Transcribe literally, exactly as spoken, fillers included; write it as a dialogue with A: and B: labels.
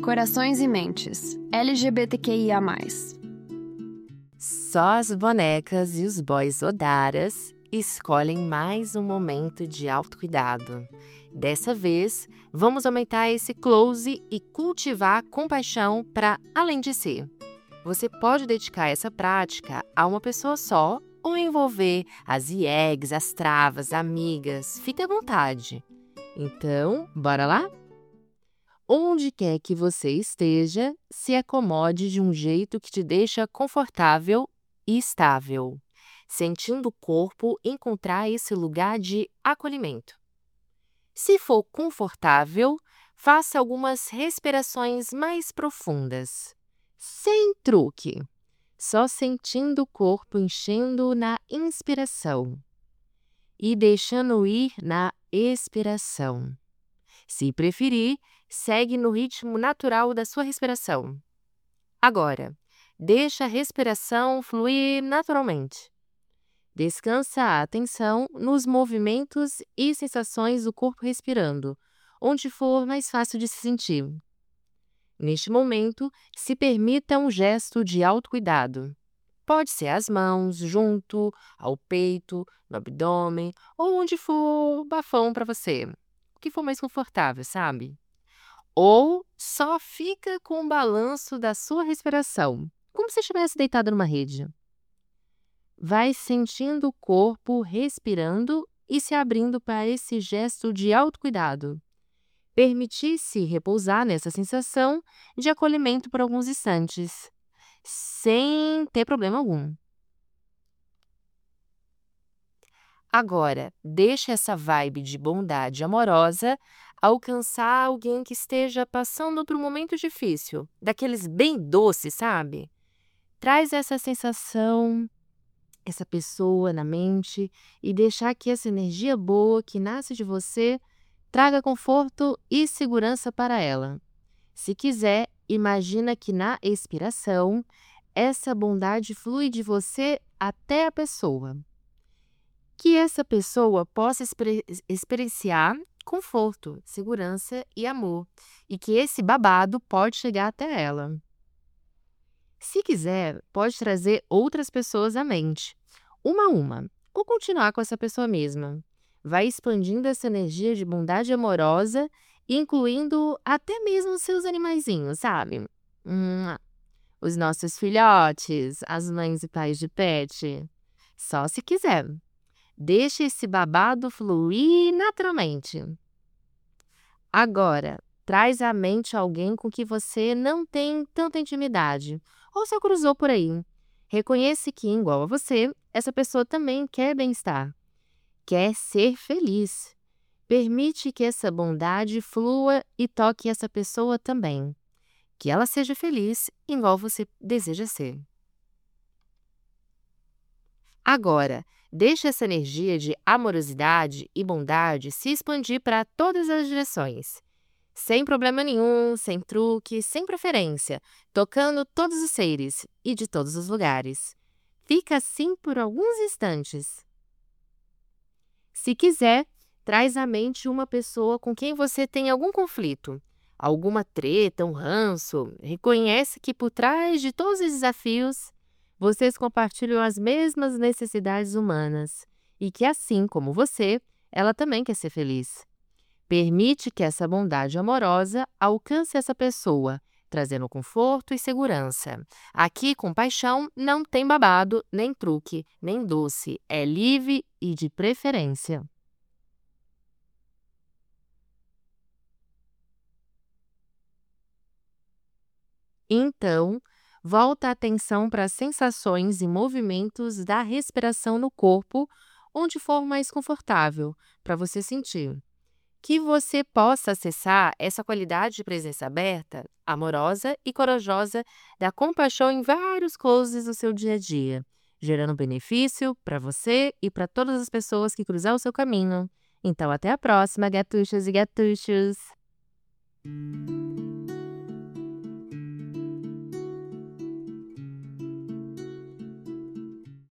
A: Corações e mentes, L G B T Q I A mais.
B: Só as bonecas e os boys odaras escolhem mais um momento de autocuidado. Dessa vez, vamos aumentar esse close e cultivar compaixão para além de si. Você pode dedicar essa prática a uma pessoa só ou envolver as I E Gs, as travas, amigas. Fique à vontade. Então, bora lá? Onde quer que você esteja, se acomode de um jeito que te deixa confortável e estável, sentindo o corpo encontrar esse lugar de acolhimento. Se for confortável, faça algumas respirações mais profundas, sem truque, só sentindo o corpo enchendo na inspiração e deixando ir na expiração. Se preferir, segue no ritmo natural da sua respiração. Agora, deixa a respiração fluir naturalmente. Descansa a atenção nos movimentos e sensações do corpo respirando, onde for mais fácil de se sentir. Neste momento, se permita um gesto de autocuidado. Pode ser as mãos, junto ao peito, no abdômen, ou onde for bafão para você. O que for mais confortável, sabe? Ou só fica com o balanço da sua respiração, como se estivesse deitado numa rede. Vai sentindo o corpo respirando e se abrindo para esse gesto de autocuidado. Permitir-se repousar nessa sensação de acolhimento por alguns instantes, sem ter problema algum. Agora, deixe essa vibe de bondade amorosa alcançar alguém que esteja passando por um momento difícil, daqueles bem doces, sabe? Traz essa sensação, essa pessoa na mente e deixar que essa energia boa que nasce de você traga conforto e segurança para ela. Se quiser, imagina que na expiração, essa bondade flui de você até a pessoa. Que essa pessoa possa exper- experienciar conforto, segurança e amor, e que esse babado pode chegar até ela. Se quiser, pode trazer outras pessoas à mente, uma a uma, ou continuar com essa pessoa mesma. Vai expandindo essa energia de bondade amorosa, incluindo até mesmo os seus animaizinhos, sabe? Hum, os nossos filhotes, as mães e pais de pet. Só se quiser. Deixe esse babado fluir naturalmente. Agora, traz à mente alguém com que você não tem tanta intimidade ou se cruzou por aí. Reconheça que, igual a você, essa pessoa também quer bem-estar, quer ser feliz. Permite que essa bondade flua e toque essa pessoa também. Que ela seja feliz, igual você deseja ser. Agora, deixe essa energia de amorosidade e bondade se expandir para todas as direções. Sem problema nenhum, sem truque, sem preferência, tocando todos os seres e de todos os lugares. Fica assim por alguns instantes. Se quiser, traz à mente uma pessoa com quem você tem algum conflito, alguma treta, um ranço. Reconhece que por trás de todos os desafios, vocês compartilham as mesmas necessidades humanas e que, assim como você, ela também quer ser feliz. Permite que essa bondade amorosa alcance essa pessoa, trazendo conforto e segurança. Aqui, compaixão não tem babado, nem truque, nem doce. É livre e de preferência. Então, volta a atenção para as sensações e movimentos da respiração no corpo, onde for mais confortável para você sentir. Que você possa acessar essa qualidade de presença aberta, amorosa e corajosa da compaixão em vários closes do seu dia a dia, gerando benefício para você e para todas as pessoas que cruzar o seu caminho. Então, até a próxima, gatuchas e gatuchos!